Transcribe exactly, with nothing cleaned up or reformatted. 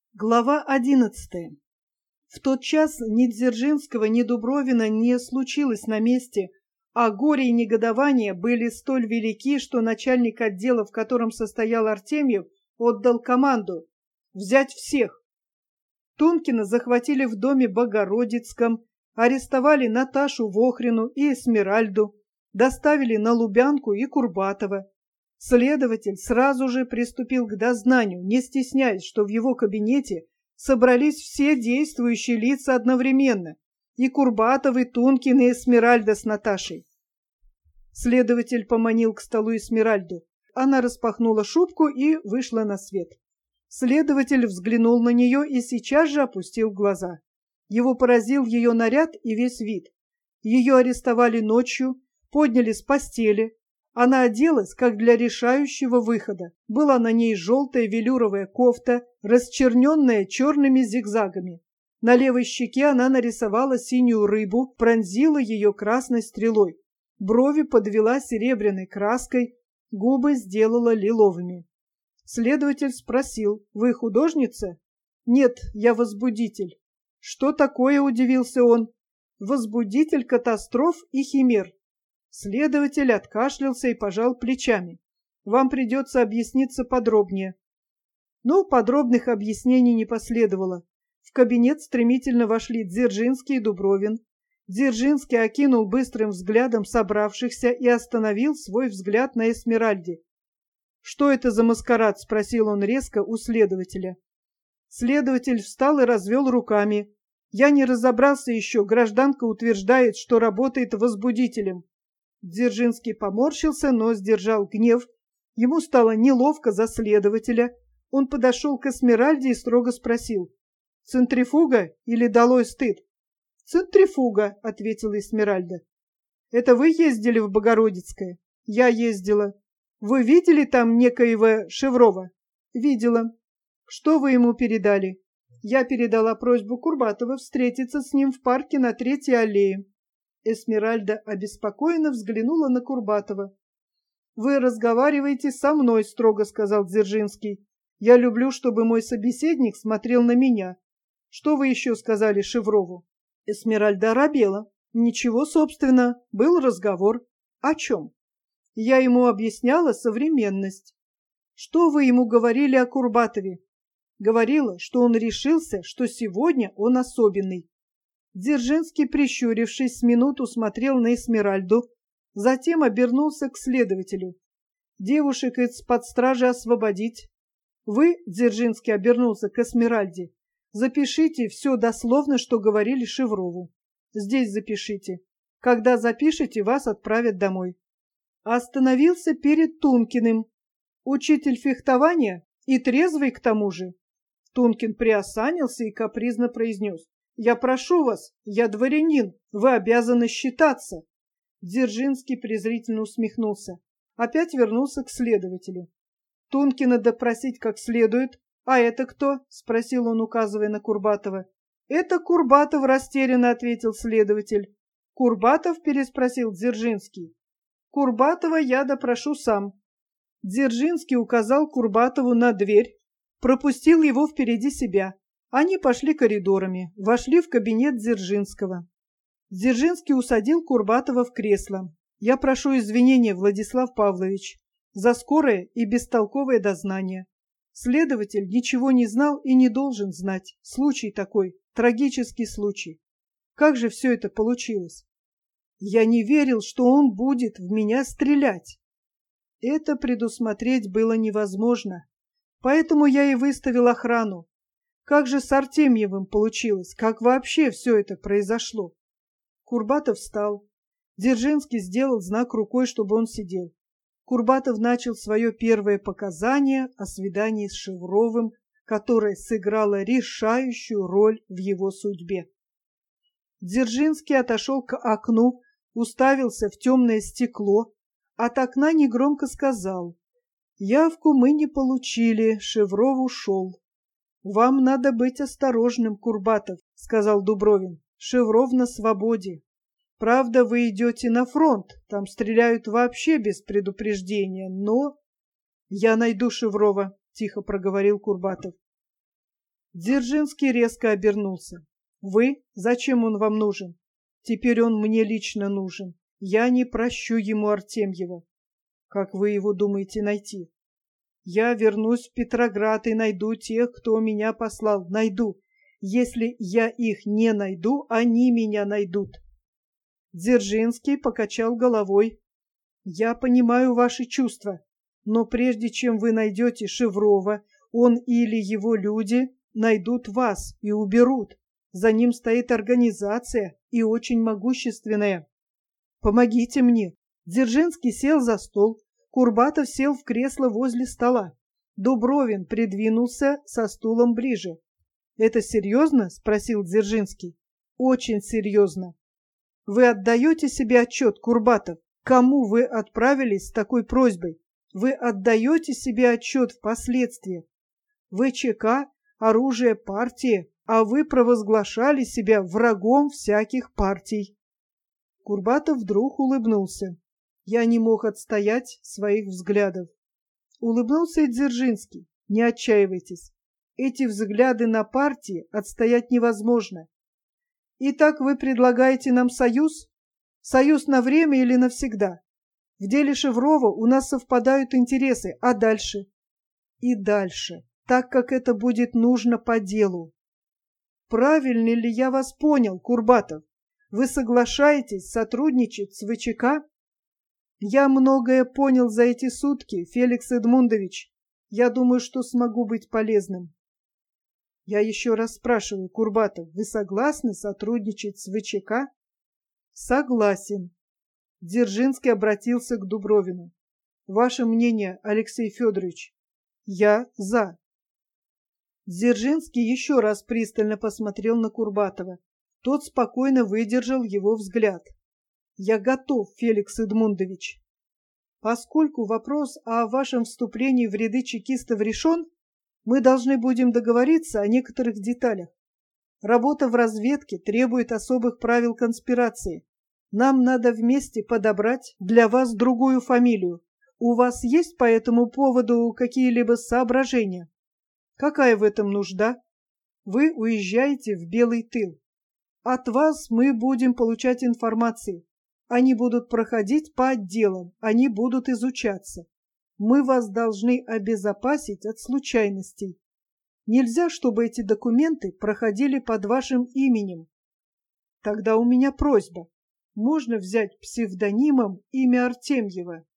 Глава одиннадцатая. В тот час ни Дзержинского, ни Дубровина не случилось на месте, а горе и негодование были столь велики, что начальник отдела, в котором состоял Артемьев, отдал команду взять всех. Тонкина захватили в доме Богородицком, арестовали Наташу Вохрину и Эсмеральду, доставили на Лубянку и Курбатова. Следователь сразу же приступил к дознанию, не стесняясь, что в его кабинете собрались все действующие лица одновременно, и Курбатов, и Тонкин, и Эсмеральда с Наташей. Следователь поманил к столу Эсмеральду. Она распахнула шубку и вышла на свет. Следователь взглянул на нее и сейчас же опустил глаза. Его поразил ее наряд и весь вид. Ее арестовали ночью, подняли с постели. Она оделась, как для решающего выхода. Была на ней желтая велюровая кофта, расчерненная черными зигзагами. На левой щеке она нарисовала синюю рыбу, пронзила ее красной стрелой. Брови подвела серебряной краской, губы сделала лиловыми. Следователь спросил: «Вы художница?» «Нет, я возбудитель». «Что такое?» – удивился он. «Возбудитель катастроф и химер». Следователь откашлялся и пожал плечами. «Вам придется объясниться подробнее». Но подробных объяснений не последовало. В кабинет стремительно вошли Дзержинский и Дубровин. Дзержинский окинул быстрым взглядом собравшихся и остановил свой взгляд на Эсмеральде. «Что это за маскарад?» – спросил он резко у следователя. Следователь встал и развел руками. «Я не разобрался еще, гражданка утверждает, что работает возбудителем». Дзержинский поморщился, но сдержал гнев. Ему стало неловко за следователя. Он подошел к Эсмеральде и строго спросил: «Центрифуга или долой стыд?» «Центрифуга», — ответила Эсмеральда. «Это вы ездили в Богородицкое?» «Я ездила». «Вы видели там некоего Шеврова?» «Видела». «Что вы ему передали?» «Я передала просьбу Курбатова встретиться с ним в парке на Третьей аллее». Эсмеральда обеспокоенно взглянула на Курбатова. «Вы разговариваете со мной», — строго сказал Дзержинский. «Я люблю, чтобы мой собеседник смотрел на меня. Что вы еще сказали Шеврову?» Эсмеральда оробела. «Ничего, собственно, был разговор. О чем?» «Я ему объясняла современность». «Что вы ему говорили о Курбатове?» «Говорила, что он решился, что сегодня он особенный». Дзержинский, прищурившись, с минуту смотрел на Эсмеральду, затем обернулся к следователю. «Девушек из-под стражи освободить». «Вы», — Дзержинский обернулся к Эсмеральде, — «запишите все дословно, что говорили Шеврову. Здесь запишите. Когда запишете, вас отправят домой». Остановился перед Тонкиным. «Учитель фехтования и трезвый к тому же». Тонкин приосанился и капризно произнес: «Я прошу вас, я дворянин, вы обязаны считаться». Дзержинский презрительно усмехнулся. Опять вернулся к следователю. «Тонкина допросить как следует. А это кто?» — спросил он, указывая на Курбатова. «Это Курбатов», — растерянно ответил следователь. «Курбатов?» — переспросил Дзержинский. «Курбатова я допрошу сам». Дзержинский указал Курбатову на дверь, пропустил его впереди себя. Они пошли коридорами, вошли в кабинет Дзержинского. Дзержинский усадил Курбатова в кресло. «Я прошу извинения, Владислав Павлович, за скорое и бестолковое дознание. Следователь ничего не знал и не должен знать. Случай такой, трагический случай. Как же все это получилось? Я не верил, что он будет в меня стрелять. Это предусмотреть было невозможно, поэтому я и выставил охрану. Как же с Артемьевым получилось? Как вообще все это произошло?» Курбатов встал. Дзержинский сделал знак рукой, чтобы он сидел. Курбатов начал свое первое показание о свидании с Шевровым, которое сыграло решающую роль в его судьбе. Дзержинский отошел к окну, уставился в темное стекло, от окна негромко сказал: «Явку мы не получили, Шевров ушел». «Вам надо быть осторожным, Курбатов», — сказал Дубровин. «Шевров на свободе. Правда, вы идете на фронт, там стреляют вообще без предупреждения, но...» «Я найду Шеврова», — тихо проговорил Курбатов. Дзержинский резко обернулся. Вы? Зачем он вам нужен? Теперь он мне лично нужен. Я не прощу ему Артемьева. Как вы его думаете найти? Я вернусь в Петроград и найду тех, кто меня послал. Найду. Если я их не найду, они меня найдут. Дзержинский покачал головой. Я понимаю ваши чувства, но прежде чем вы найдете Шеврова, он или его люди найдут вас и уберут. За ним стоит организация и очень могущественная. Помогите мне. Дзержинский сел за стол, Курбатов сел в кресло возле стола. Дубровин придвинулся со стулом ближе. «Это серьезно?» — спросил Дзержинский. «Очень серьезно. Вы отдаете себе отчет, Курбатов, кому вы отправились с такой просьбой? Вы отдаете себе отчет в последствиях? ВЧК — оружие партии, а вы провозглашали себя врагом всяких партий». Курбатов вдруг улыбнулся. Я не мог отстоять своих взглядов. Улыбнулся и Дзержинский. Не отчаивайтесь. Эти взгляды на партии отстоять невозможно. Итак, вы предлагаете нам союз? Союз на время или навсегда? В деле Шеврова у нас совпадают интересы, а дальше? И дальше, так как это будет нужно по делу. Правильно ли я вас понял, Курбатов? Вы соглашаетесь сотрудничать с ВЧК? Я многое понял за эти сутки, Феликс Эдмундович. Я думаю, что смогу быть полезным. Я еще раз спрашиваю, Курбатов, вы согласны сотрудничать с ВЧК? Согласен. Дзержинский обратился к Дубровину. Ваше мнение, Алексей Федорович? Я за. Дзержинский еще раз пристально посмотрел на Курбатова. Тот спокойно выдержал его взгляд. Я готов, Феликс Эдмундович. Поскольку вопрос о вашем вступлении в ряды чекистов решен, мы должны будем договориться о некоторых деталях. Работа в разведке требует особых правил конспирации. Нам надо вместе подобрать для вас другую фамилию. У вас есть по этому поводу какие-либо соображения? Какая в этом нужда? Вы уезжаете в Белый тыл. От вас мы будем получать информацию. Они будут проходить по отделам, они будут изучаться. Мы вас должны обезопасить от случайностей. Нельзя, чтобы эти документы проходили под вашим именем. Тогда у меня просьба. Можно взять псевдонимом имя Артемьева?